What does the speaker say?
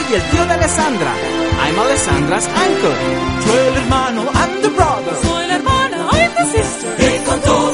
y el tío de Alessandra. I'm Alessandra's uncle. Soy el hermano, I'm the brother. Soy la hermana, I'm the sister. Y con todo